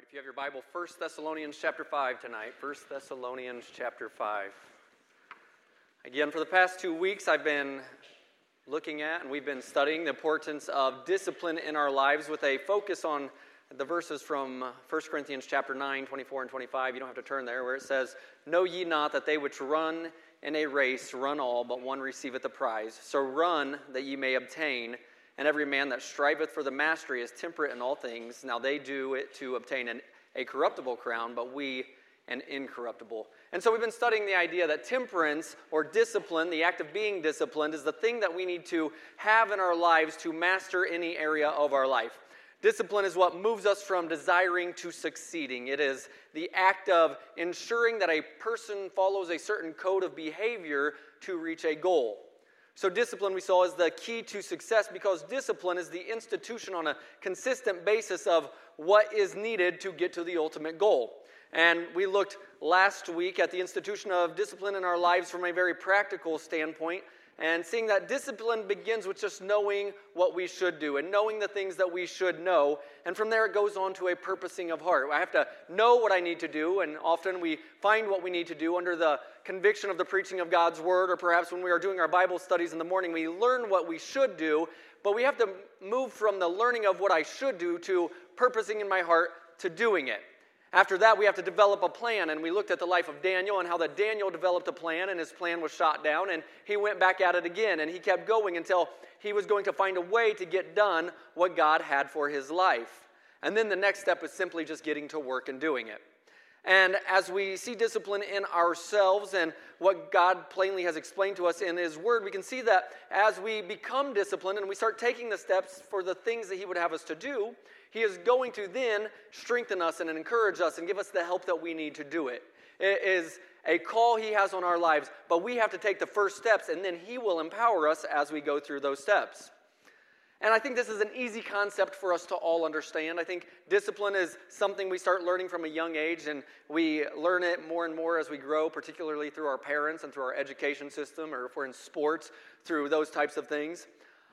right, if you have your Bible, 1 Thessalonians chapter 5 tonight. 1 Thessalonians chapter 5. Again, for the past 2 weeks, I've been looking at and we've been studying the importance of discipline in our lives with a focus on the verses from 1 Corinthians chapter 9, 24 and 25. You don't have to turn there, where it says, "Know ye not that they which run in a race run all, but one receiveth the prize? So run that ye may obtain. And every man that striveth for the mastery is temperate in all things. Now they do it to obtain a corruptible crown, but we an incorruptible." And so we've been studying the idea that temperance or discipline, the act of being disciplined, is the thing that we need to have in our lives to master any area of our life. Discipline is what moves us from desiring to succeeding. It is the act of ensuring that a person follows a certain code of behavior to reach a goal. So discipline, we saw, is the key to success because discipline is the institution on a consistent basis of what is needed to get to the ultimate goal. And we looked last week at the institution of discipline in our lives from a very practical standpoint and seeing that discipline begins with just knowing what we should do and knowing the things that we should know. And from there it goes on to a purposing of heart. I have to know what I need to do, and often we find what we need to do under the conviction of the preaching of God's Word, or perhaps when we are doing our Bible studies in the morning, we learn what we should do, but we have to move from the learning of what I should do to purposing in my heart to doing it. After that, we have to develop a plan, and we looked at the life of Daniel and how that Daniel developed a plan, and his plan was shot down, and he went back at it again, and he kept going until he was going to find a way to get done what God had for his life. And then the next step is simply just getting to work and doing it. And as we see discipline in ourselves and what God plainly has explained to us in His Word, we can see that as we become disciplined and we start taking the steps for the things that He would have us to do, He is going to then strengthen us and encourage us and give us the help that we need to do it. It is a call He has on our lives, but we have to take the first steps, and then He will empower us as we go through those steps. And I think this is an easy concept for us to all understand. I think discipline is something we start learning from a young age, and we learn it more and more as we grow, particularly through our parents and through our education system, or if we're in sports, through those types of things.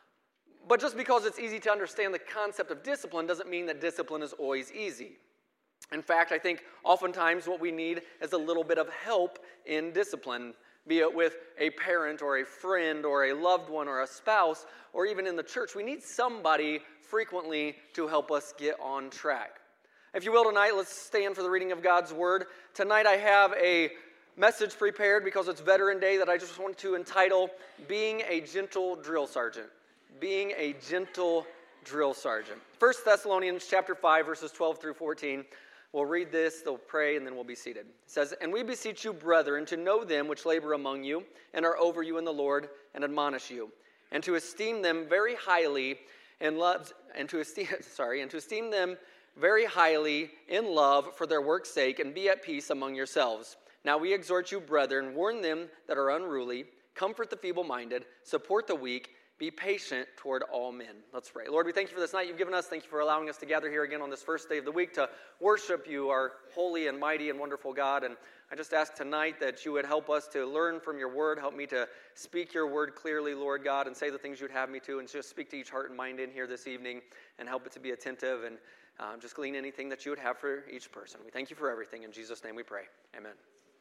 But just because it's easy to understand the concept of discipline doesn't mean that discipline is always easy. In fact, I think oftentimes what we need is a little bit of help in discipline, be it with a parent or a friend or a loved one or a spouse or even in the church. We need somebody frequently to help us get on track. If you will tonight, let's stand for the reading of God's Word. Tonight I have a message prepared because it's Veteran Day that I just want to entitle, "Being a Gentle Drill Sergeant." Being a gentle drill sergeant. 1 Thessalonians chapter 5, verses 12 through 14. We'll read this, they'll pray, and then we'll be seated. It says, "And we beseech you, brethren, to know them which labor among you, and are over you in the Lord, and admonish you, and to esteem them very highly in love, and to esteem them very highly in love for their work's sake, and be at peace among yourselves. Now we exhort you, brethren, warn them that are unruly, comfort the feeble-minded, support the weak, be patient toward all men." Let's pray. Lord, we thank you for this night you've given us. Thank you for allowing us to gather here again on this first day of the week to worship you, our holy and mighty and wonderful God. And I just ask tonight that you would help us to learn from your word. Help me to speak your word clearly, Lord God, and say the things you'd have me to, and just speak to each heart and mind in here this evening, and help it to be attentive, and just glean anything that you would have for each person. We thank you for everything. In Jesus' name we pray. Amen.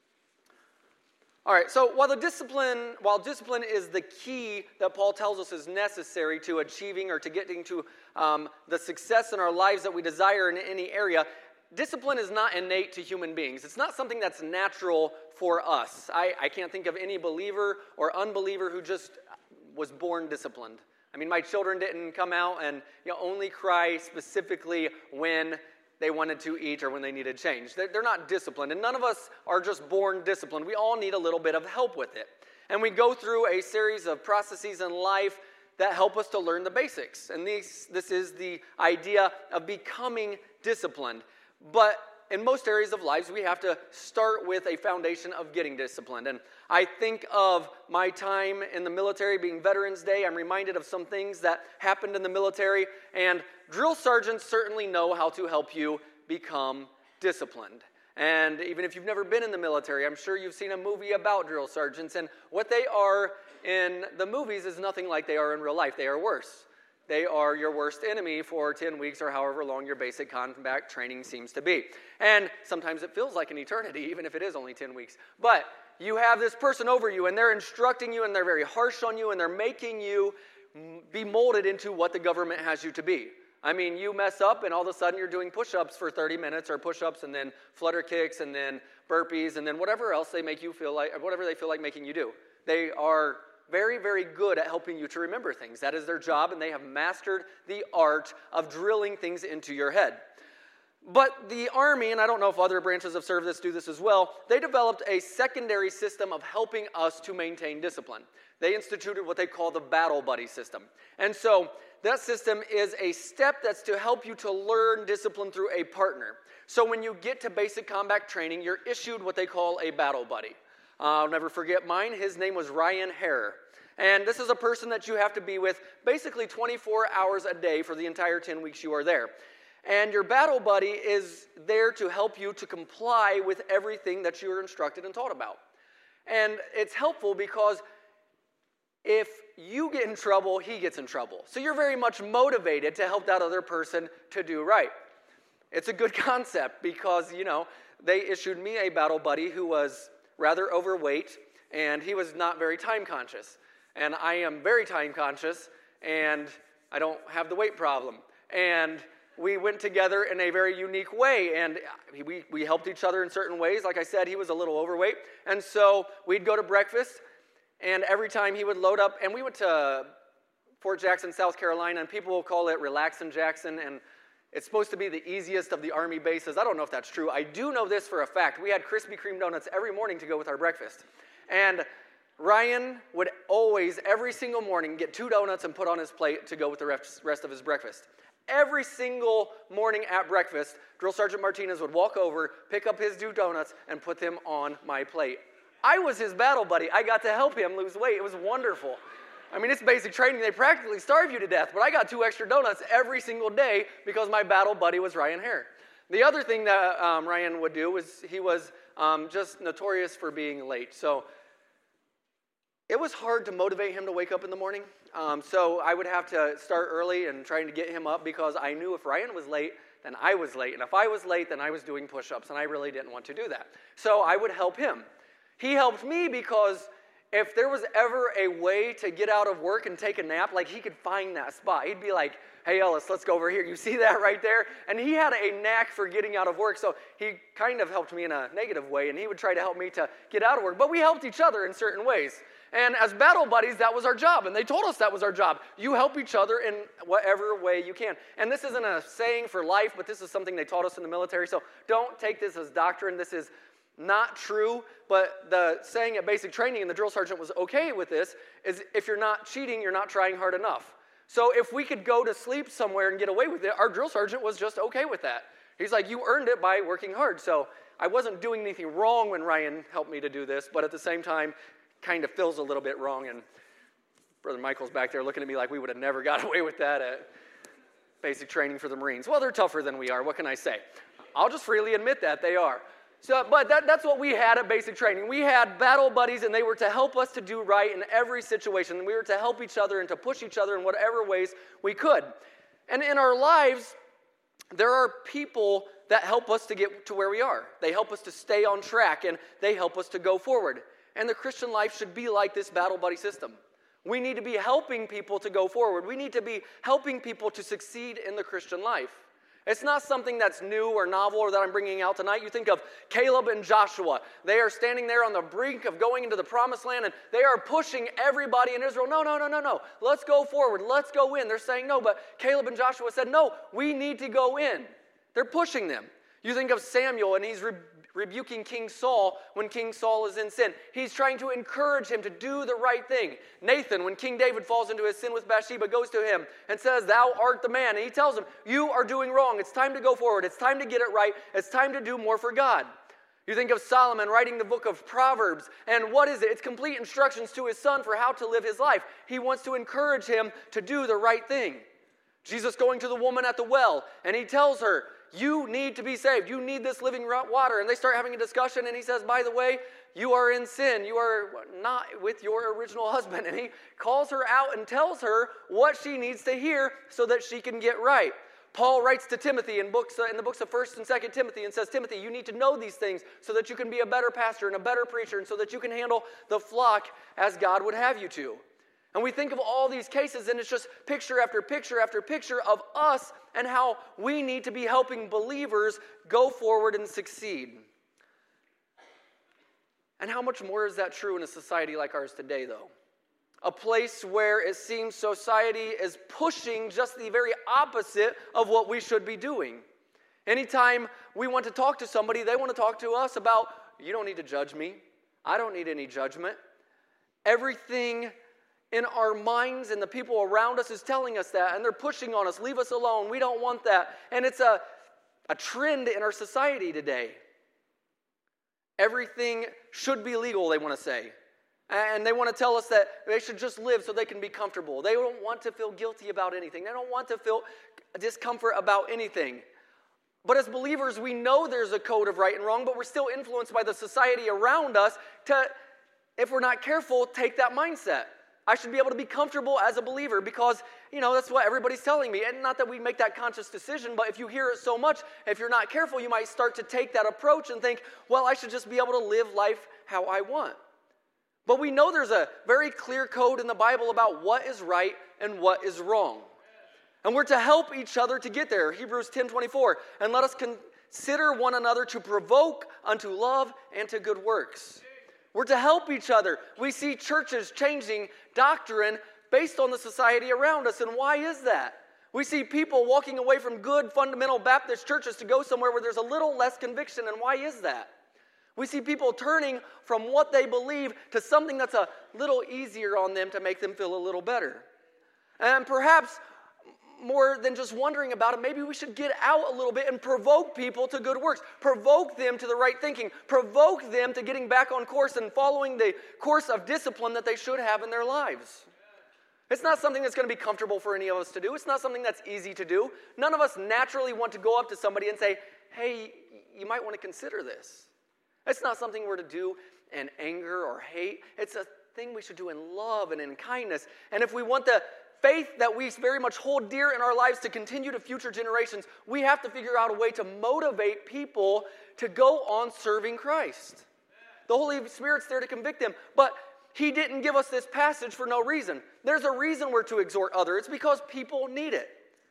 All right, so while discipline is the key that Paul tells us is necessary to achieving or to getting to the success in our lives that we desire in any area, discipline is not innate to human beings. It's not something that's natural for us. I can't think of any believer or unbeliever who just was born disciplined. I mean, my children didn't come out and only cry specifically when they wanted to eat or when they needed change. They're not disciplined, and none of us are just born disciplined. We all need a little bit of help with it. And we go through a series of processes in life that help us to learn the basics. And this is the idea of becoming disciplined. But in most areas of lives, we have to start with a foundation of getting disciplined. And I think of my time in the military being Veterans Day. I'm reminded of some things that happened in the military. And drill sergeants certainly know how to help you become disciplined. And even if you've never been in the military, I'm sure you've seen a movie about drill sergeants. And what they are in the movies is nothing like they are in real life. They are worse. they are your worst enemy for 10 weeks or however long your basic combat training seems to be. And sometimes it feels like an eternity, even if it is only 10 weeks. But you have this person over you, and they're instructing you, and they're very harsh on you, and they're making you be molded into what the government has you to be. I mean, you mess up, and all of a sudden you're doing push-ups for 30 minutes, or push-ups, and then flutter kicks, and then burpees, and then whatever else they make you feel like, or whatever they feel like making you do. They are very, very good at helping you to remember things. That is their job, and they have mastered the art of drilling things into your head. But the Army, and I don't know if other branches of service do this as well, they developed a secondary system of helping us to maintain discipline. They instituted what they call the battle buddy system. And so that system is a step that's to help you to learn discipline through a partner. So when you get to basic combat training, you're issued what they call a battle buddy. I'll never forget mine. His name was Ryan Hare. And this is a person that you have to be with basically 24 hours a day for the entire 10 weeks you are there. And your battle buddy is there to help you to comply with everything that you're instructed and taught about. And it's helpful because if you get in trouble, he gets in trouble. So you're very much motivated to help that other person to do right. It's a good concept because, they issued me a battle buddy who was rather overweight, and he was not very time conscious. And I am very time conscious, and I don't have the weight problem. And we went together in a very unique way, and we helped each other in certain ways. Like I said, he was a little overweight, and so we'd go to breakfast, and every time he would load up, and we went to Fort Jackson, South Carolina, and people will call it Relaxin' Jackson, and it's supposed to be the easiest of the Army bases. I don't know if that's true. I do know this for a fact. We had Krispy Kreme donuts every morning to go with our breakfast. And Ryan would always, every single morning, get 2 donuts and put on his plate to go with the rest of his breakfast. Every single morning at breakfast, Drill Sergeant Martinez would walk over, pick up his 2 donuts, and put them on my plate. I was his battle buddy. I got to help him lose weight. It was wonderful. I mean, it's basic training. They practically starve you to death, but I got 2 extra donuts every single day because my battle buddy was Ryan Hare. The other thing that Ryan would do was he was just notorious for being late. So it was hard to motivate him to wake up in the morning. So I would have to start early and trying to get him up because I knew if Ryan was late, then I was late. And if I was late, then I was doing push-ups, and I really didn't want to do that. So I would help him. He helped me because if there was ever a way to get out of work and take a nap, like he could find that spot. He'd be like, hey, Ellis, let's go over here. You see that right there? And he had a knack for getting out of work, so he kind of helped me in a negative way, and he would try to help me to get out of work. But we helped each other in certain ways. And as battle buddies, that was our job, and they told us that was our job. You help each other in whatever way you can. And this isn't a saying for life, but this is something they taught us in the military, so don't take this as doctrine. This is not true, but the saying at basic training, and the drill sergeant was okay with this, is if you're not cheating, you're not trying hard enough. So if we could go to sleep somewhere and get away with it, our drill sergeant was just okay with that. He's like, you earned it by working hard. So I wasn't doing anything wrong when Ryan helped me to do this, but at the same time, kind of feels a little bit wrong. And Brother Michael's back there looking at me like we would have never got away with that at basic training for the Marines. Well, they're tougher than we are. What can I say? I'll just freely admit that they are. So, but that's what we had at basic training. We had battle buddies, and they were to help us to do right in every situation. We were to help each other and to push each other in whatever ways we could. And in our lives, there are people that help us to get to where we are. They help us to stay on track, and they help us to go forward. And the Christian life should be like this battle buddy system. We need to be helping people to go forward. We need to be helping people to succeed in the Christian life. It's not something that's new or novel or that I'm bringing out tonight. You think of Caleb and Joshua. They are standing there on the brink of going into the promised land, and they are pushing everybody in Israel. No. Let's go forward. Let's go in. They're saying no, but Caleb and Joshua said, no, we need to go in. They're pushing them. You think of Samuel, and he's rebuking King Saul when King Saul is in sin. He's trying to encourage him to do the right thing. Nathan, when King David falls into his sin with Bathsheba, goes to him and says, thou art the man. And he tells him, you are doing wrong. It's time to go forward. It's time to get it right. It's time to do more for God. You think of Solomon writing the book of Proverbs, and what is it? It's complete instructions to his son for how to live his life. He wants to encourage him to do the right thing. Jesus going to the woman at the well, and he tells her, you need to be saved. You need this living water. And they start having a discussion, and he says, by the way, you are in sin. You are not with your original husband. And he calls her out and tells her what she needs to hear so that she can get right. Paul writes to Timothy in the books of 1st and 2nd Timothy and says, Timothy, you need to know these things so that you can be a better pastor and a better preacher and so that you can handle the flock as God would have you to. And we think of all these cases, and it's just picture after picture after picture of us and how we need to be helping believers go forward and succeed. And how much more is that true in a society like ours today, though? A place where it seems society is pushing just the very opposite of what we should be doing. Anytime we want to talk to somebody, they want to talk to us about, you don't need to judge me. I don't need any judgment. Everything in our minds and the people around us is telling us that, and they're pushing on us, leave us alone, we don't want that. And it's a trend in our society today. Everything should be legal, they want to say. And they want to tell us that they should just live so they can be comfortable. They don't want to feel guilty about anything. They don't want to feel discomfort about anything. But as believers, we know there's a code of right and wrong, but we're still influenced by the society around us to, if we're not careful, take that mindset. I should be able to be comfortable as a believer because, that's what everybody's telling me. And not that we make that conscious decision, but if you hear it so much, if you're not careful, you might start to take that approach and think, well, I should just be able to live life how I want. But we know there's a very clear code in the Bible about what is right and what is wrong. And we're to help each other to get there. Hebrews 10:24. And let us consider one another to provoke unto love and to good works. We're to help each other. We see churches changing doctrine based on the society around us. And why is that? We see people walking away from good fundamental Baptist churches to go somewhere where there's a little less conviction. And why is that? We see people turning from what they believe to something that's a little easier on them to make them feel a little better. And perhaps more than just wondering about it, maybe we should get out a little bit and provoke people to good works. Provoke them to the right thinking. Provoke them to getting back on course and following the course of discipline that they should have in their lives. It's not something that's going to be comfortable for any of us to do. It's not something that's easy to do. None of us naturally want to go up to somebody and say, hey, you might want to consider this. It's not something we're to do in anger or hate. It's a thing we should do in love and in kindness. And if we want the faith that we very much hold dear in our lives to continue to future generations, we have to figure out a way to motivate people to go on serving Christ. The Holy Spirit's there to convict them, but He didn't give us this passage for no reason. There's a reason we're to exhort others. It's because people need it.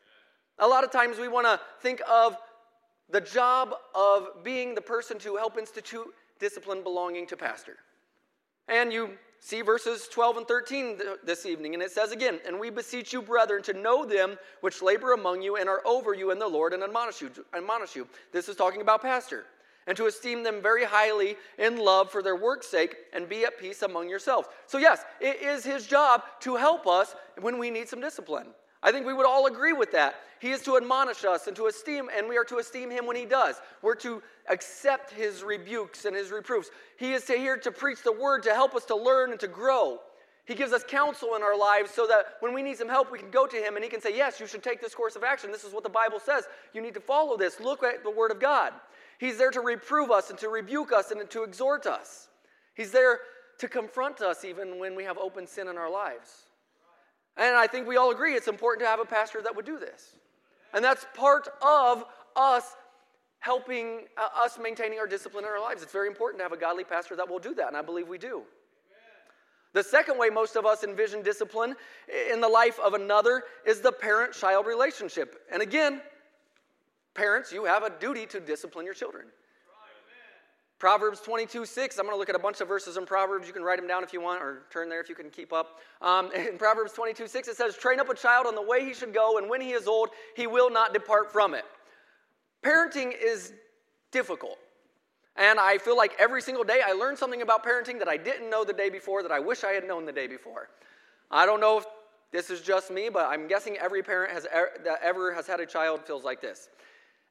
A lot of times we want to think of the job of being the person to help institute discipline belonging to pastor. And you see verses 12 and 13 this evening, and it says again, and we beseech you, brethren, to know them which labor among you and are over you in the Lord and admonish you. This is talking about pastor. And to esteem them very highly in love for their work's sake and be at peace among yourselves. So yes, it is his job to help us when we need some discipline. I think we would all agree with that. He is to admonish us and to esteem, and we are to esteem him when he does. We're to accept his rebukes and his reproofs. He is here to preach the word to help us to learn and to grow. He gives us counsel in our lives so that when we need some help, we can go to him and he can say, yes, you should take this course of action. This is what the Bible says. You need to follow this. Look at the word of God. He's there to reprove us and to rebuke us and to exhort us. He's there to confront us even when we have open sin in our lives. And I think we all agree it's important to have a pastor that would do this. And that's part of us helping us maintaining our discipline in our lives. It's very important to have a godly pastor that will do that, and I believe we do. The second way most of us envision discipline in the life of another is the parent-child relationship. And again, parents, you have a duty to discipline your children. Proverbs 22:6. I'm going to look at a bunch of verses in Proverbs. You can write them down if you want, or turn there if you can keep up. In Proverbs 22:6, it says, train up a child on the way he should go, and when he is old, he will not depart from it. Parenting is difficult. And I feel like every single day I learn something about parenting that I didn't know the day before, that I wish I had known the day before. I don't know if this is just me, but I'm guessing every parent that ever has had a child feels like this.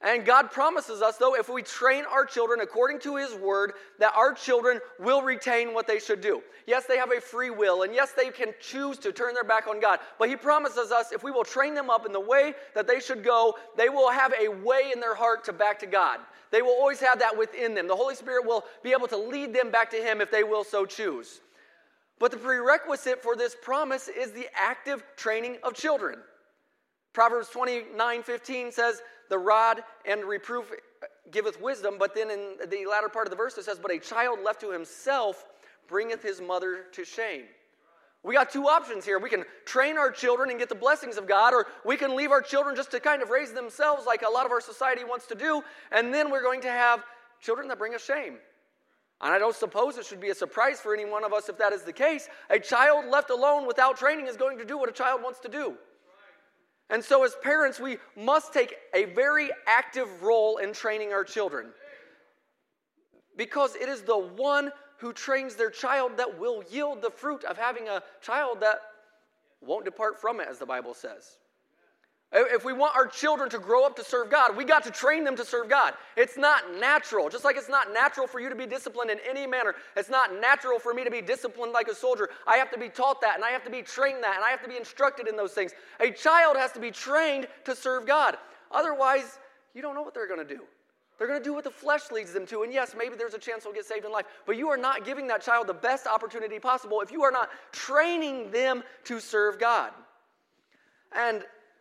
And God promises us, though, if we train our children according to His Word, that our children will retain what they should do. Yes, they have a free will, and yes, they can choose to turn their back on God. But He promises us, if we will train them up in the way that they should go, they will have a way in their heart to back to God. They will always have that within them. The Holy Spirit will be able to lead them back to Him if they will so choose. But the prerequisite for this promise is the active training of children. Proverbs 29:15 says, the rod and reproof giveth wisdom, but then in the latter part of the verse it says, but a child left to himself bringeth his mother to shame. We got two options here. We can train our children and get the blessings of God, or we can leave our children just to kind of raise themselves like a lot of our society wants to do, and then we're going to have children that bring us shame. And I don't suppose it should be a surprise for any one of us if that is the case. A child left alone without training is going to do what a child wants to do. And so as parents, we must take a very active role in training our children. Because it is the one who trains their child that will yield the fruit of having a child that won't depart from it, as the Bible says. If we want our children to grow up to serve God, we got to train them to serve God. It's not natural. Just like it's not natural for you to be disciplined in any manner. It's not natural for me to be disciplined like a soldier. I have to be taught that, and I have to be trained that, and I have to be instructed in those things. A child has to be trained to serve God. Otherwise, you don't know what they're going to do. They're going to do what the flesh leads them to. And yes, maybe there's a chance they'll get saved in life. But you are not giving that child the best opportunity possible if you are not training them to serve God. And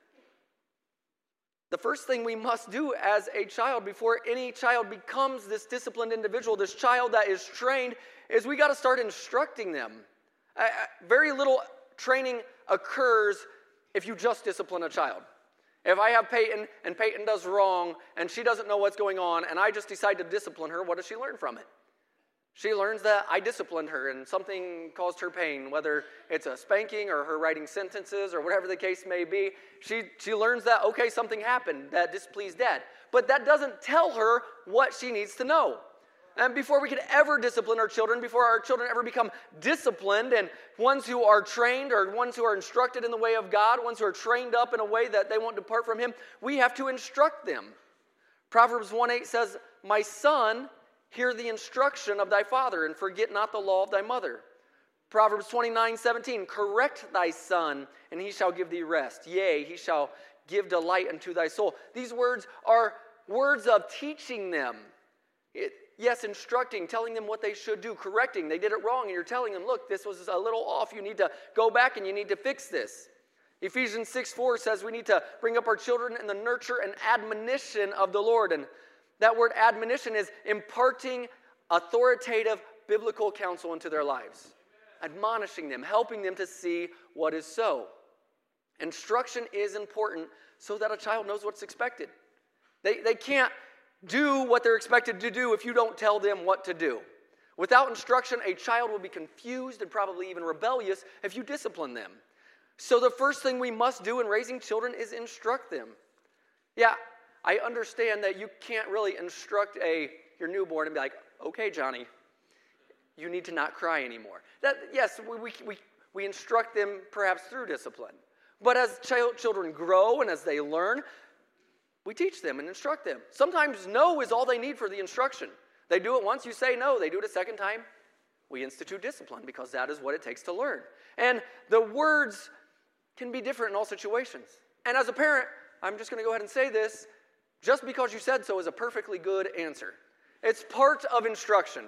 the first thing we must do as a child before any child becomes this disciplined individual, this child that is trained, is we got to start instructing them. Very little training occurs if you just discipline a child. If I have Peyton and Peyton does wrong and she doesn't know what's going on and I just decide to discipline her, what does she learn from it? She learns that I disciplined her and something caused her pain, whether it's a spanking or her writing sentences or whatever the case may be. She learns that, okay, something happened that displeased Dad. But that doesn't tell her what she needs to know. And before we could ever discipline our children, before our children ever become disciplined and ones who are trained or ones who are instructed in the way of God, ones who are trained up in a way that they won't depart from Him, we have to instruct them. Proverbs 1:8 says, my son, hear the instruction of thy father, and forget not the law of thy mother. Proverbs 29:17, correct thy son, and he shall give thee rest. Yea, he shall give delight unto thy soul. These words are words of teaching them. Yes, instructing, telling them what they should do, correcting. They did it wrong, and you're telling them, look, this was a little off. You need to go back, and you need to fix this. Ephesians 6:4 says we need to bring up our children in the nurture and admonition of the Lord. And that word admonition is imparting authoritative biblical counsel into their lives. Admonishing them, helping them to see what is so. Instruction is important so that a child knows what's expected. They can't do what they're expected to do if you don't tell them what to do. Without instruction, a child will be confused and probably even rebellious if you discipline them. So the first thing we must do in raising children is instruct them. Yeah, I understand that you can't really instruct your newborn and be like, okay, Johnny, you need to not cry anymore. Yes, we instruct them perhaps through discipline. But as children grow and as they learn, we teach them and instruct them. Sometimes no is all they need for the instruction. They do it once, you say no. They do it a second time, we institute discipline because that is what it takes to learn. And the words can be different in all situations. And as a parent, I'm just going to go ahead and say this, just because you said so is a perfectly good answer. It's part of instruction.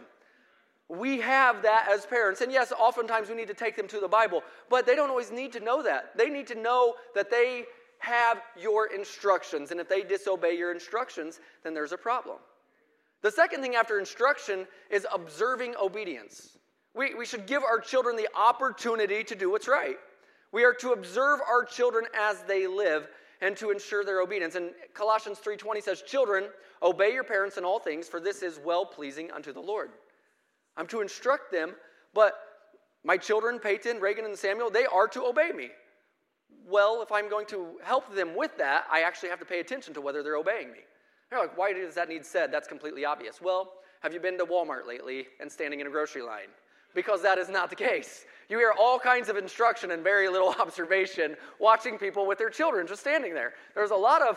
We have that as parents. And yes, oftentimes we need to take them to the Bible, but they don't always need to know that. They need to know that they have your instructions, and if they disobey your instructions, then there's a problem. The second thing after instruction is observing obedience. We should give our children the opportunity to do what's right. We are to observe our children as they live and to ensure their obedience. And Colossians 3:20 says, children, obey your parents in all things, for this is well-pleasing unto the Lord. I'm to instruct them, but my children, Peyton, Reagan, and Samuel, they are to obey me. Well, if I'm going to help them with that, I actually have to pay attention to whether they're obeying me. You're like, why does that need said? That's completely obvious. Well, have you been to Walmart lately and standing in a grocery line? Because that is not the case. You hear all kinds of instruction and very little observation watching people with their children just standing there. There's a lot of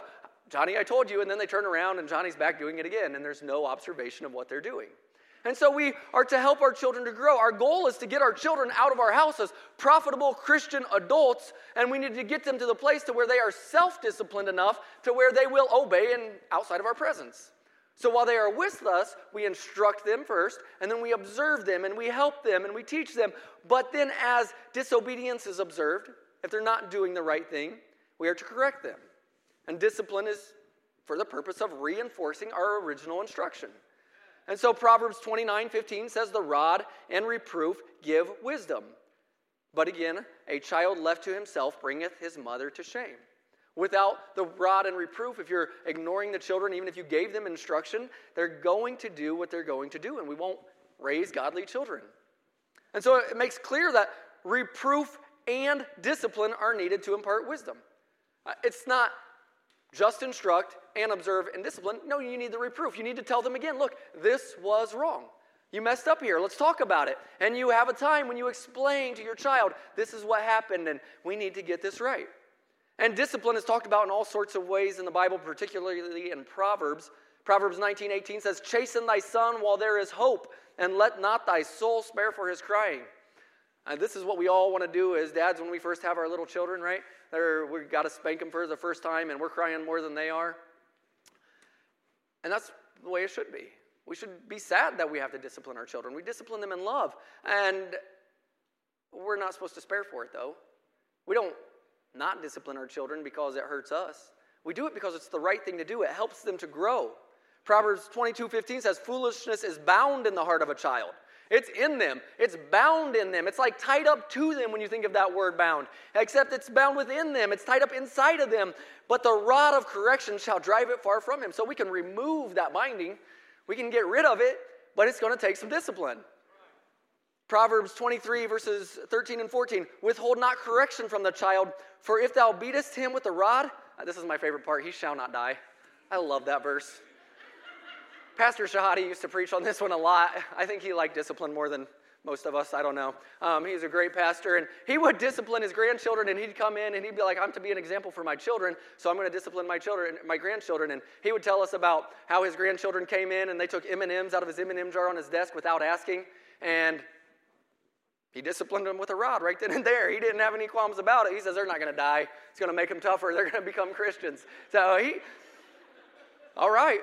Johnny, I told you, and then they turn around and Johnny's back doing it again, and there's no observation of what they're doing. And so we are to help our children to grow. Our goal is to get our children out of our house as profitable Christian adults, and we need to get them to the place to where they are self-disciplined enough to where they will obey and outside of our presence. So while they are with us, we instruct them first, and then we observe them, and we help them, and we teach them. But then as disobedience is observed, if they're not doing the right thing, we are to correct them. And discipline is for the purpose of reinforcing our original instruction. And so Proverbs 29:15 says, the rod and reproof give wisdom. But again, a child left to himself bringeth his mother to shame. Without the rod and reproof, if you're ignoring the children, even if you gave them instruction, they're going to do what they're going to do, and we won't raise godly children. And so it makes clear that reproof and discipline are needed to impart wisdom. It's not just instruct and observe and discipline. No, you need the reproof. You need to tell them again, look, this was wrong. You messed up here. Let's talk about it. And you have a time when you explain to your child, this is what happened, and we need to get this right. And discipline is talked about in all sorts of ways in the Bible, particularly in Proverbs. Proverbs 19:18 says, chasten thy son while there is hope, and let not thy soul spare for his crying. This is what we all want to do as dads when we first have our little children, right? We've got to spank them for the first time, and we're crying more than they are. And that's the way it should be. We should be sad that we have to discipline our children. We discipline them in love, and we're not supposed to spare for it, though. We don't not discipline our children because it hurts us. We do it because it's the right thing to do. It helps them to grow. Proverbs 22:15 says, foolishness is bound in the heart of a child. It's in them. It's bound in them. It's like tied up to them when you think of that word bound. Except it's bound within them. It's tied up inside of them. But the rod of correction shall drive it far from him. So we can remove that binding. We can get rid of it, but it's going to take some discipline. Proverbs 23 verses 13 and 14. Withhold not correction from the child, for if thou beatest him with the rod, this is my favorite part, he shall not die. I love that verse. Pastor Shahadi used to preach on this one a lot. I think he liked discipline more than most of us. I don't know. He's a great pastor, and he would discipline his grandchildren, and he'd come in, and he'd be like, I'm to be an example for my children, so I'm going to discipline my grandchildren. And he would tell us about how his grandchildren came in, and they took M&Ms out of his M&M jar on his desk without asking, and he disciplined them with a rod right then and there. He didn't have any qualms about it. He says they're not going to die. It's going to make them tougher. They're going to become Christians. So all right.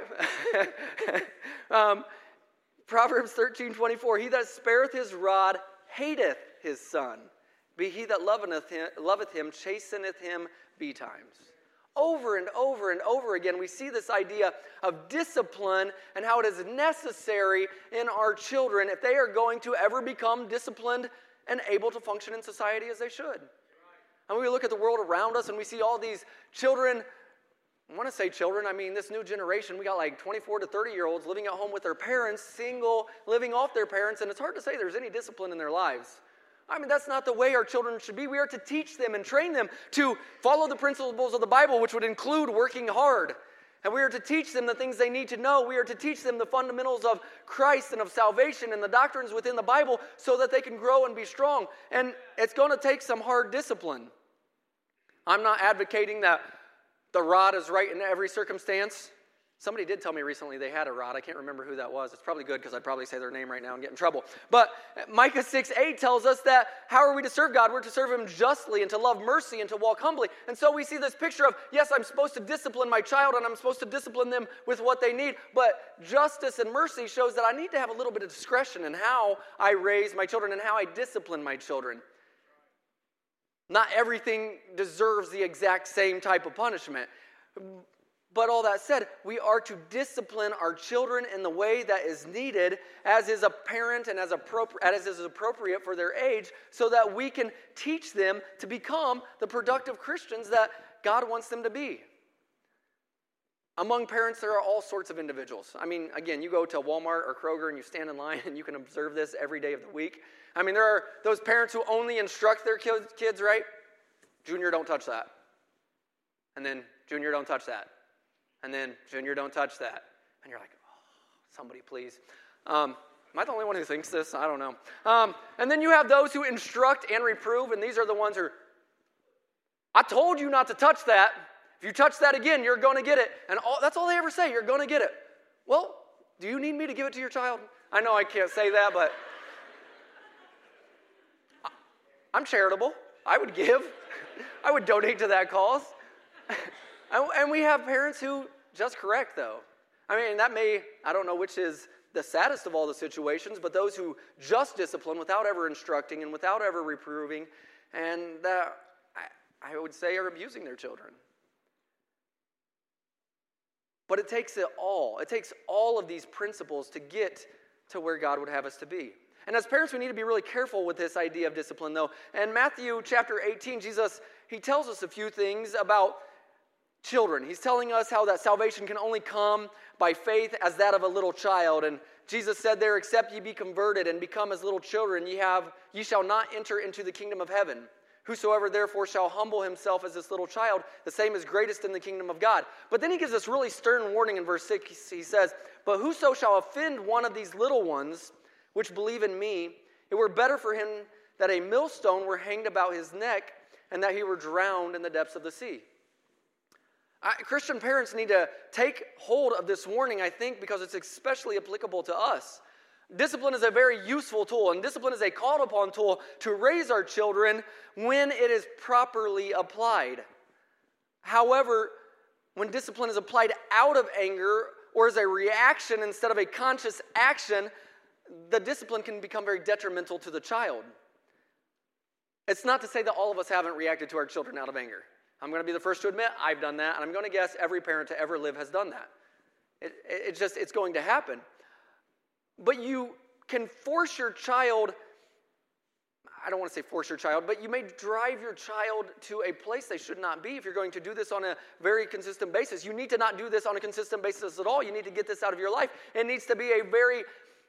Proverbs 13:24, he that spareth his rod hateth his son, but he that loveth him chasteneth him betimes. Over and over and over again, we see this idea of discipline and how it is necessary in our children if they are going to ever become disciplined and able to function in society as they should. And we look at the world around us and we see all these children. I want to say children, I mean this new generation, we got like 24 to 30-year-olds living at home with their parents, single, living off their parents, and it's hard to say there's any discipline in their lives. I mean, that's not the way our children should be. We are to teach them and train them to follow the principles of the Bible, which would include working hard. And we are to teach them the things they need to know. We are to teach them the fundamentals of Christ and of salvation and the doctrines within the Bible so that they can grow and be strong. And it's going to take some hard discipline. I'm not advocating that the rod is right in every circumstance. Somebody did tell me recently they had a rod. I can't remember who that was. It's probably good because I'd probably say their name right now and get in trouble. But Micah 6:8 tells us that how are we to serve God? We're to serve him justly and to love mercy and to walk humbly. And so we see this picture of, yes, I'm supposed to discipline my child and I'm supposed to discipline them with what they need. But justice and mercy shows that I need to have a little bit of discretion in how I raise my children and how I discipline my children. Not everything deserves the exact same type of punishment. But all that said, we are to discipline our children in the way that is needed, as is apparent and as is appropriate for their age, so that we can teach them to become the productive Christians that God wants them to be. Among parents, there are all sorts of individuals. I mean, again, you go to Walmart or Kroger and you stand in line and you can observe this every day of the week. I mean, there are those parents who only instruct their kids, right? Junior, don't touch that. And then, Junior, don't touch that. And then, Junior, don't touch that. And you're like, oh, somebody please. Am I the only one who thinks this? I don't know. And then you have those who instruct and reprove, and these are the ones who, I told you not to touch that. If you touch that again, you're going to get it. And that's all they ever say, you're going to get it. Well, do you need me to give it to your child? I know I can't say that, but I'm charitable. I would give. I would donate to that cause. And we have parents who just correct, though. I mean, I don't know which is the saddest of all the situations, but those who just discipline without ever instructing and without ever reproving, and I would say are abusing their children. But it takes it all. It takes all of these principles to get to where God would have us to be. And as parents, we need to be really careful with this idea of discipline, though. In Matthew chapter 18, Jesus, he tells us a few things about children. He's telling us how that salvation can only come by faith as that of a little child. And Jesus said there, except ye be converted and become as little children, ye shall not enter into the kingdom of heaven. Whosoever therefore shall humble himself as this little child, the same is greatest in the kingdom of God. But then he gives this really stern warning in verse 6. He says, but whoso shall offend one of these little ones, which believe in me, it were better for him that a millstone were hanged about his neck and that he were drowned in the depths of the sea. Christian parents need to take hold of this warning, I think, because it's especially applicable to us. Discipline is a very useful tool, and discipline is a called upon tool to raise our children when it is properly applied. However, when discipline is applied out of anger or as a reaction instead of a conscious action, the discipline can become very detrimental to the child. It's not to say that all of us haven't reacted to our children out of anger. I'm going to be the first to admit I've done that, and I'm going to guess every parent to ever live has done that. It's going to happen. But you can force your child, I don't want to say force your child, but you may drive your child to a place they should not be if you're going to do this on a very consistent basis. You need to not do this on a consistent basis at all. You need to get this out of your life. It needs to be a very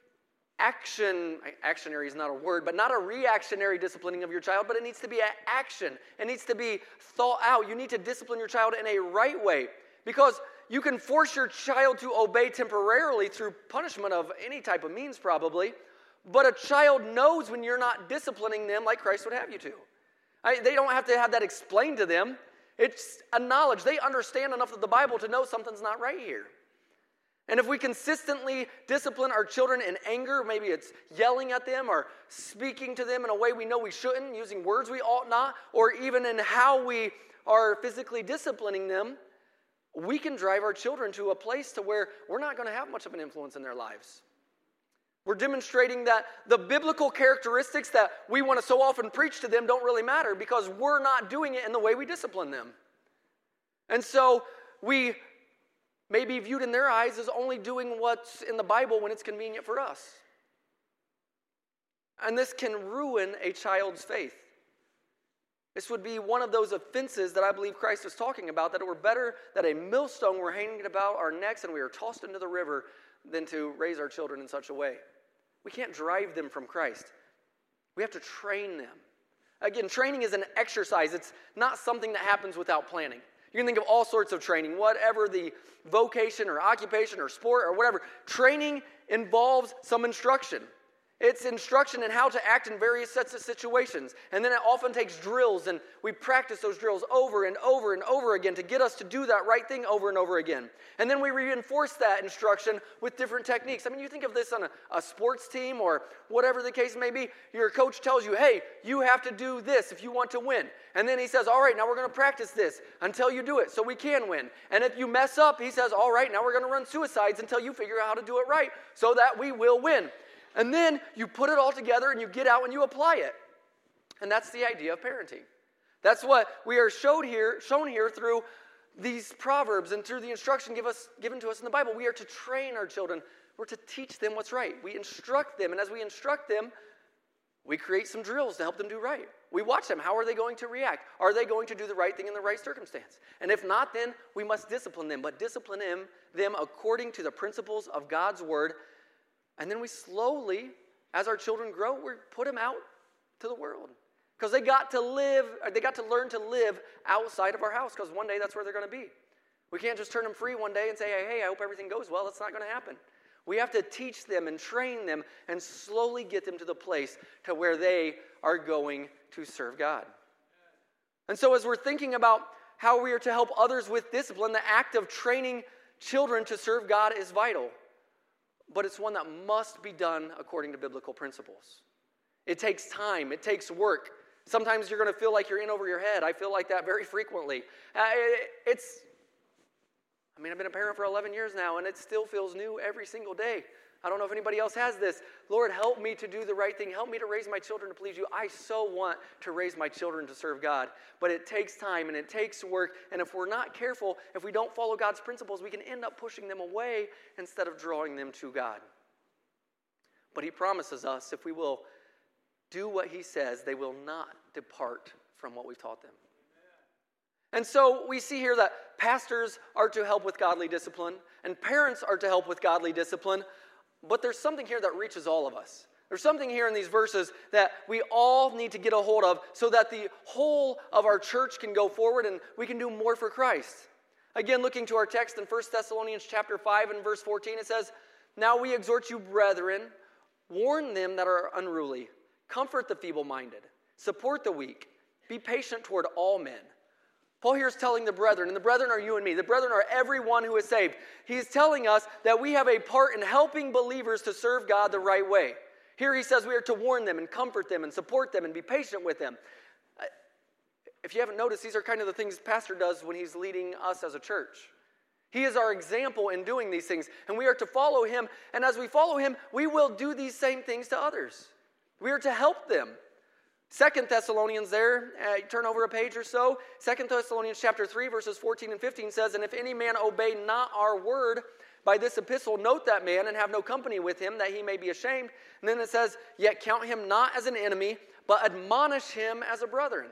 actionary is not a word, but not a reactionary disciplining of your child, but it needs to be an action. It needs to be thought out. You need to discipline your child in a right way, because you can force your child to obey temporarily through punishment of any type of means probably, but a child knows when you're not disciplining them like Christ would have you to. They don't have to have that explained to them. It's a knowledge. They understand enough of the Bible to know something's not right here. And if we consistently discipline our children in anger, maybe it's yelling at them or speaking to them in a way we know we shouldn't, using words we ought not, or even in how we are physically disciplining them, we can drive our children to a place to where we're not going to have much of an influence in their lives. We're demonstrating that the biblical characteristics that we want to so often preach to them don't really matter because we're not doing it in the way we discipline them. And so we may be viewed in their eyes as only doing what's in the Bible when it's convenient for us. And this can ruin a child's faith. This would be one of those offenses that I believe Christ is talking about, that it were better that a millstone were hanging about our necks and we were tossed into the river than to raise our children in such a way. We can't drive them from Christ. We have to train them. Again, training is an exercise. It's not something that happens without planning. You can think of all sorts of training, whatever the vocation or occupation or sport or whatever. Training involves some instruction. It's instruction in how to act in various sets of situations. And then it often takes drills, and we practice those drills over and over and over again to get us to do that right thing over and over again. And then we reinforce that instruction with different techniques. I mean, you think of this on a sports team or whatever the case may be. Your coach tells you, hey, you have to do this if you want to win. And then he says, all right, now we're going to practice this until you do it so we can win. And if you mess up, he says, all right, now we're going to run suicides until you figure out how to do it right so that we will win. And then you put it all together and you get out and you apply it. And that's the idea of parenting. That's what we are shown here through these proverbs and through the instruction given to us in the Bible. We are to train our children. We're to teach them what's right. We instruct them, and as we instruct them, we create some drills to help them do right. We watch them. How are they going to react? Are they going to do the right thing in the right circumstance? And if not, then we must discipline them, but discipline them according to the principles of God's word. And then we slowly, as our children grow, we put them out to the world. Because they got to learn to live outside of our house, because one day that's where they're going to be. We can't just turn them free one day and say, hey, I hope everything goes well. That's not going to happen. We have to teach them and train them and slowly get them to the place to where they are going to serve God. And so as we're thinking about how we are to help others with discipline. The act of training children to serve God is vital, but it's one that must be done according to biblical principles. It takes time. It takes work. Sometimes you're going to feel like you're in over your head. I feel like that very frequently. I've been a parent for 11 years now, and it still feels new every single day. I don't know if anybody else has this. Lord, help me to do the right thing. Help me to raise my children to please you. I so want to raise my children to serve God. But it takes time and it takes work. And if we're not careful, if we don't follow God's principles, we can end up pushing them away instead of drawing them to God. But he promises us if we will do what he says, they will not depart from what we've taught them. And so we see here that pastors are to help with godly discipline and parents are to help with godly discipline, but there's something here that reaches all of us. There's something here in these verses that we all need to get a hold of so that the whole of our church can go forward and we can do more for Christ. Again, looking to our text in 1 Thessalonians chapter 5 and verse 14, it says, "Now we exhort you, brethren, warn them that are unruly, comfort the feeble-minded, support the weak, be patient toward all men." Paul here is telling the brethren, and the brethren are you and me. The brethren are everyone who is saved. He is telling us that we have a part in helping believers to serve God the right way. Here he says we are to warn them and comfort them and support them and be patient with them. If you haven't noticed, these are kind of the things pastor does when he's leading us as a church. He is our example in doing these things, and we are to follow him. And as we follow him, we will do these same things to others. We are to help them. 2 Thessalonians there, turn over a page or so. 2 Thessalonians chapter 3, verses 14 and 15 says, "And if any man obey not our word by this epistle, note that man and have no company with him, that he may be ashamed." And then it says, "Yet count him not as an enemy, but admonish him as a brethren."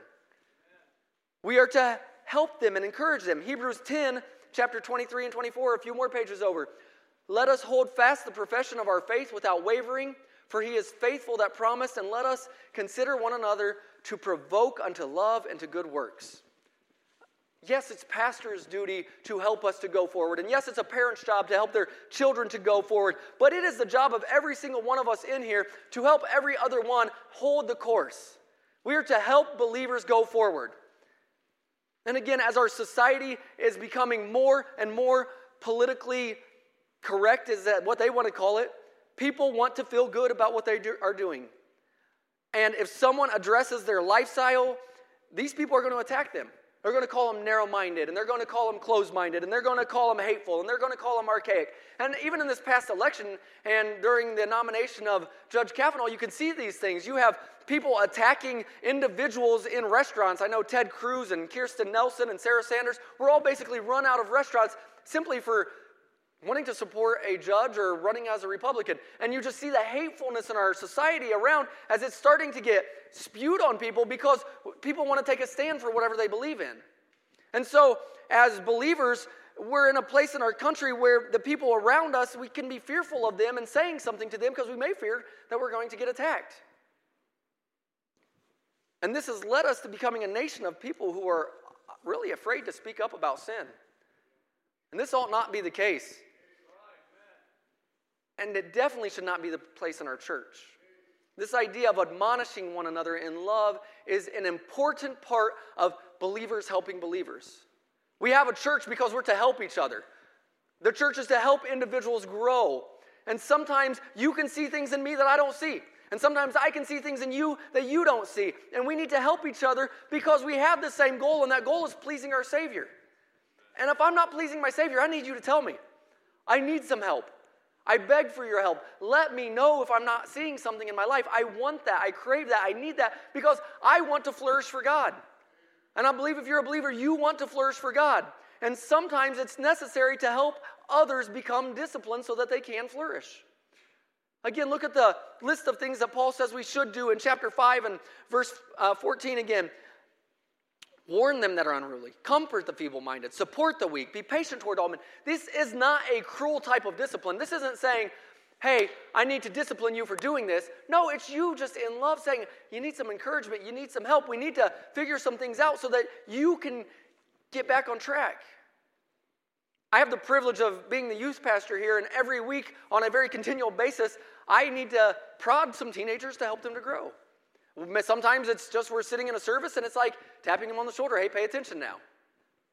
We are to help them and encourage them. Hebrews 10, chapter 23 and 24, a few more pages over. "Let us hold fast the profession of our faith without wavering, for he is faithful that promised, and let us consider one another to provoke unto love and to good works." Yes, it's pastor's duty to help us to go forward. And yes, it's a parent's job to help their children to go forward. But it is the job of every single one of us in here to help every other one hold the course. We are to help believers go forward. And again, as our society is becoming more and more politically correct, is that what they want to call it, people want to feel good about what they are doing. And if someone addresses their lifestyle, these people are going to attack them. They're going to call them narrow-minded, and they're going to call them closed-minded, and they're going to call them hateful, and they're going to call them archaic. And even in this past election and during the nomination of Judge Kavanaugh, you can see these things. You have people attacking individuals in restaurants. I know Ted Cruz and Kirsten Nelson and Sarah Sanders were all basically run out of restaurants simply for wanting to support a judge or running as a Republican. And you just see the hatefulness in our society around as it's starting to get spewed on people because people want to take a stand for whatever they believe in. And so as believers, we're in a place in our country where the people around us, we can be fearful of them and saying something to them because we may fear that we're going to get attacked. And this has led us to becoming a nation of people who are really afraid to speak up about sin. And this ought not be the case. And it definitely should not be the place in our church. This idea of admonishing one another in love is an important part of believers helping believers. We have a church because we're to help each other. The church is to help individuals grow. And sometimes you can see things in me that I don't see. And sometimes I can see things in you that you don't see. And we need to help each other because we have the same goal, and that goal is pleasing our Savior. And if I'm not pleasing my Savior, I need you to tell me. I need some help. I beg for your help. Let me know if I'm not seeing something in my life. I want that. I crave that. I need that because I want to flourish for God. And I believe if you're a believer, you want to flourish for God. And sometimes it's necessary to help others become disciplined so that they can flourish. Again, look at the list of things that Paul says we should do in chapter 5 and verse 14 again. Warn them that are unruly. Comfort the feeble-minded. Support the weak. Be patient toward all men. This is not a cruel type of discipline. This isn't saying, hey, I need to discipline you for doing this. No, it's you just in love saying, you need some encouragement. You need some help. We need to figure some things out so that you can get back on track. I have the privilege of being the youth pastor here, and every week on a very continual basis, I need to prod some teenagers to help them to grow. Sometimes it's just we're sitting in a service and it's like tapping them on the shoulder, hey, pay attention now.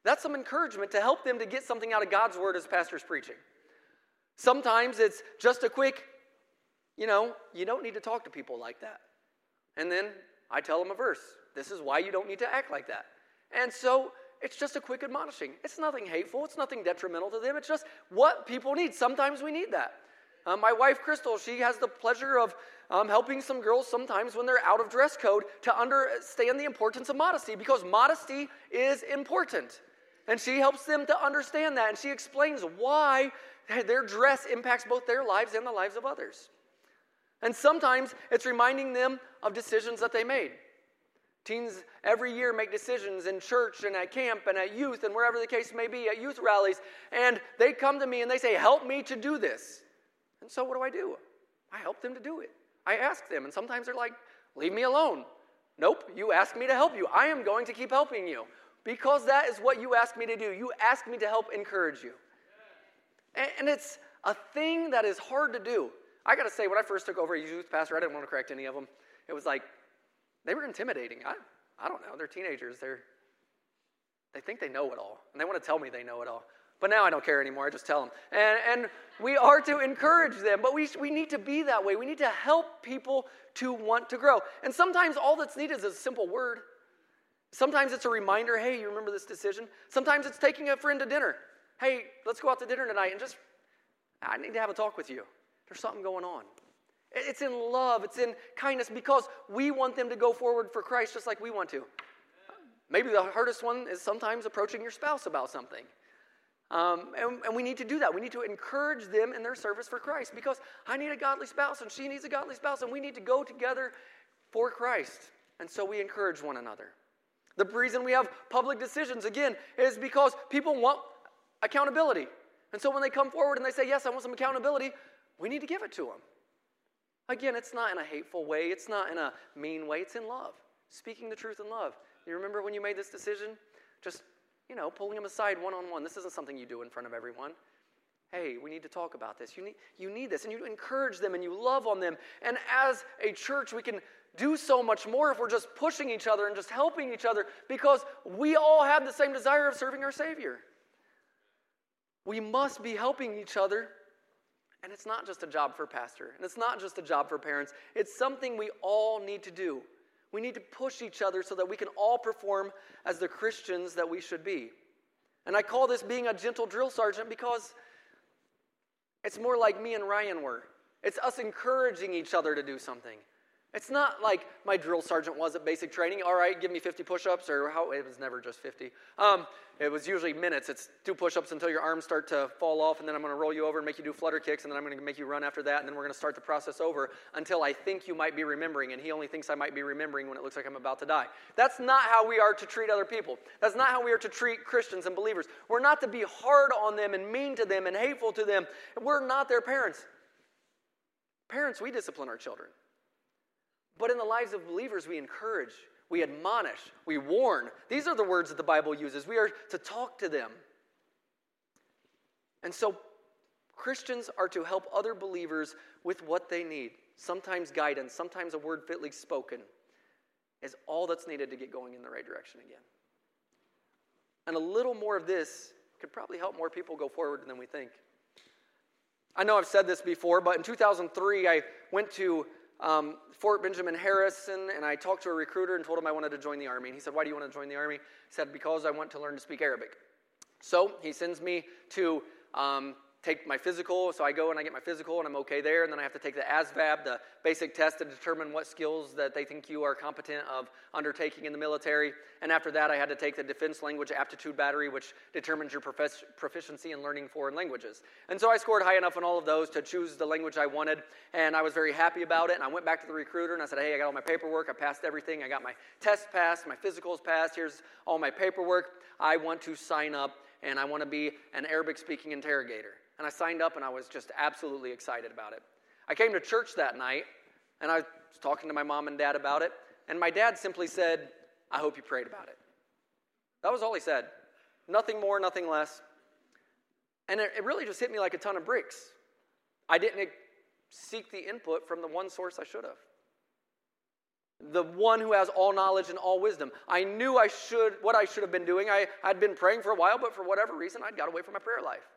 That's some encouragement to help them to get something out of God's word as pastor's preaching. Sometimes it's just a quick, you don't need to talk to people like that. And then I tell them a verse. This is why you don't need to act like that. And so it's just a quick admonishing. It's nothing hateful. It's nothing detrimental to them. It's just what people need. Sometimes we need that. My wife, Crystal, she has the pleasure of helping some girls sometimes when they're out of dress code to understand the importance of modesty, because modesty is important. And she helps them to understand that, and she explains why their dress impacts both their lives and the lives of others. And sometimes it's reminding them of decisions that they made. Teens every year make decisions in church and at camp and at youth and wherever the case may be, at youth rallies, and they come to me and they say, help me to do this. And so what do? I help them to do it. I ask them, and sometimes they're like, leave me alone. Nope, you asked me to help you. I am going to keep helping you, because that is what you asked me to do. You asked me to help encourage you. And it's a thing that is hard to do. I got to say, when I first took over as youth pastor, I didn't want to correct any of them. It was like, they were intimidating. I don't know. They're teenagers. They think they know it all, and they want to tell me they know it all. But now I don't care anymore. I just tell them. And we are to encourage them, but we need to be that way. We need to help people to want to grow. And sometimes all that's needed is a simple word. Sometimes it's a reminder, hey, you remember this decision? Sometimes it's taking a friend to dinner. Hey, let's go out to dinner tonight, and I need to have a talk with you. There's something going on. It's in love. It's in kindness, because we want them to go forward for Christ just like we want to. Maybe the hardest one is sometimes approaching your spouse about something. And we need to do that. We need to encourage them in their service for Christ, because I need a godly spouse and she needs a godly spouse, and we need to go together for Christ. And so we encourage one another. The reason we have public decisions, again, is because people want accountability. And so when they come forward and they say, yes, I want some accountability, we need to give it to them. Again, it's not in a hateful way. It's not in a mean way. It's in love. Speaking the truth in love. You remember when you made this decision? Just, pulling them aside one-on-one. This isn't something you do in front of everyone. Hey, we need to talk about this. You need this. And you encourage them and you love on them. And as a church, we can do so much more if we're just pushing each other and just helping each other, because we all have the same desire of serving our Savior. We must be helping each other. And it's not just a job for a pastor. And it's not just a job for parents. It's something we all need to do. We need to push each other so that we can all perform as the Christians that we should be. And I call this being a gentle drill sergeant, because it's more like me and Ryan were. It's us encouraging each other to do something. It's not like my drill sergeant was at basic training. All right, give me 50 push-ups, or it was never just 50. It was usually minutes. It's 2 push-ups until your arms start to fall off, and then I'm going to roll you over and make you do flutter kicks, and then I'm going to make you run after that, and then we're going to start the process over until I think you might be remembering, and he only thinks I might be remembering when it looks like I'm about to die. That's not how we are to treat other people. That's not how we are to treat Christians and believers. We're not to be hard on them and mean to them and hateful to them. We're not their parents. Parents, we discipline our children. But in the lives of believers, we encourage, we admonish, we warn. These are the words that the Bible uses. We are to talk to them. And so Christians are to help other believers with what they need. Sometimes guidance, sometimes a word fitly spoken is all that's needed to get going in the right direction again. And a little more of this could probably help more people go forward than we think. I know I've said this before, but in 2003, I went to Fort Benjamin Harrison, and I talked to a recruiter and told him I wanted to join the Army. And he said, why do you want to join the Army? He said, because I want to learn to speak Arabic. So he sends me to take my physical. So I go and I get my physical, and I'm okay there. And then I have to take the ASVAB, the basic test to determine what skills that they think you are competent of undertaking in the military. And after that, I had to take the Defense Language Aptitude Battery, which determines your proficiency in learning foreign languages. And so I scored high enough on all of those to choose the language I wanted, and I was very happy about it. And I went back to the recruiter, and I said, hey, I got all my paperwork. I passed everything. I got my test passed. My physicals passed. Here's all my paperwork. I want to sign up, and I want to be an Arabic-speaking interrogator. And I signed up, and I was just absolutely excited about it. I came to church that night, and I was talking to my mom and dad about it, and my dad simply said, I hope you prayed about it. That was all he said. Nothing more, nothing less. And it really just hit me like a ton of bricks. I didn't seek the input from the one source I should have. the one who has all knowledge and all wisdom. I knew what I should have been doing. I'd been praying for a while, but for whatever reason, I'd got away from my prayer life.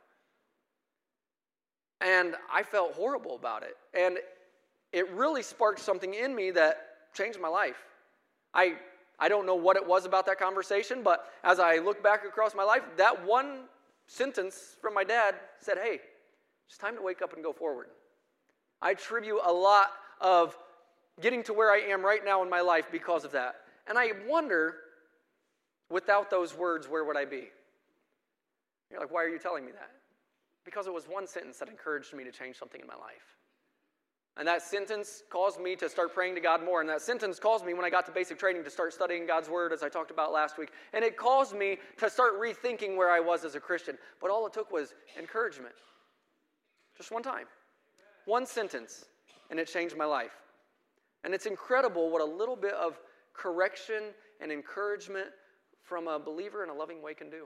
And I felt horrible about it. And it really sparked something in me that changed my life. I don't know what it was about that conversation, but as I look back across my life, that one sentence from my dad said, hey, it's time to wake up and go forward. I attribute a lot of getting to where I am right now in my life because of that. And I wonder, without those words, where would I be? You're like, why are you telling me that? Because it was one sentence that encouraged me to change something in my life. And that sentence caused me to start praying to God more. And that sentence caused me, when I got to basic training, to start studying God's Word, as I talked about last week. And it caused me to start rethinking where I was as a Christian. But all it took was encouragement. Just one time. One sentence. And it changed my life. And it's incredible what a little bit of correction and encouragement from a believer in a loving way can do.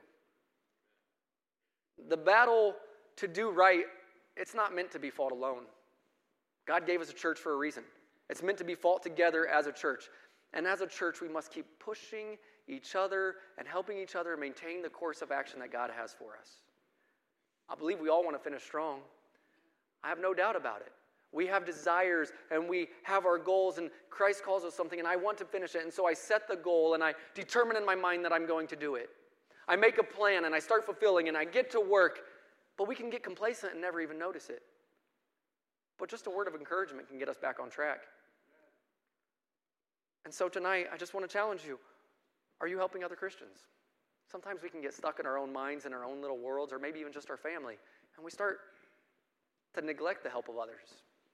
The battle to do right, it's not meant to be fought alone. God gave us a church for a reason. It's meant to be fought together as a church. And as a church, we must keep pushing each other and helping each other maintain the course of action that God has for us. I believe we all want to finish strong. I have no doubt about it. We have desires and we have our goals, and Christ calls us something, and I want to finish it. And so I set the goal and I determine in my mind that I'm going to do it. I make a plan and I start fulfilling and I get to work, but we can get complacent and never even notice it. But just a word of encouragement can get us back on track. And so tonight, I just want to challenge you. Are you helping other Christians? Sometimes we can get stuck in our own minds, in our own little worlds, or maybe even just our family, and we start to neglect the help of others.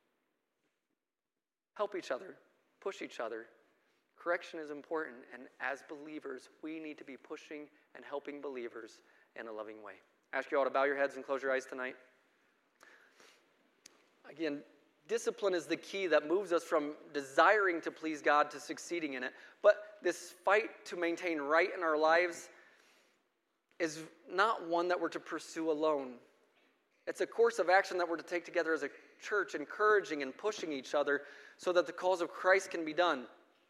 Help each other. Push each other. Correction is important, and as believers, we need to be pushing and helping believers in a loving way. I ask you all to bow your heads and close your eyes tonight. Again, discipline is the key that moves us from desiring to please God to succeeding in it. But this fight to maintain right in our lives is not one that we're to pursue alone. It's a course of action that we're to take together as a church, encouraging and pushing each other so that the cause of Christ can be done.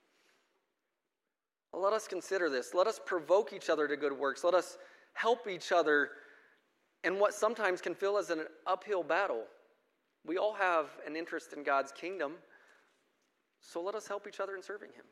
Let us consider this. Let us provoke each other to good works. Let us help each other in what sometimes can feel as an uphill battle. We all have an interest in God's kingdom, so let us help each other in serving Him.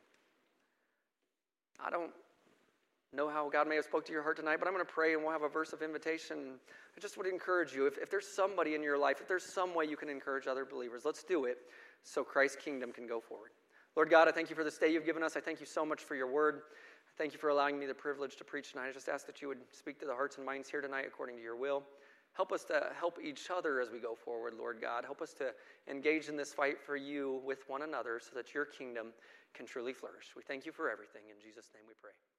I don't know how God may have spoke to your heart tonight, but I'm going to pray and we'll have a verse of invitation. I just would encourage you, if there's somebody in your life, if there's some way you can encourage other believers, let's do it so Christ's kingdom can go forward. Lord God, I thank you for this day you've given us. I thank you so much for your word. I thank you for allowing me the privilege to preach tonight. I just ask that you would speak to the hearts and minds here tonight according to your will. Help us to help each other as we go forward, Lord God. Help us to engage in this fight for you with one another so that your kingdom can truly flourish. We thank you for everything. In Jesus' name we pray.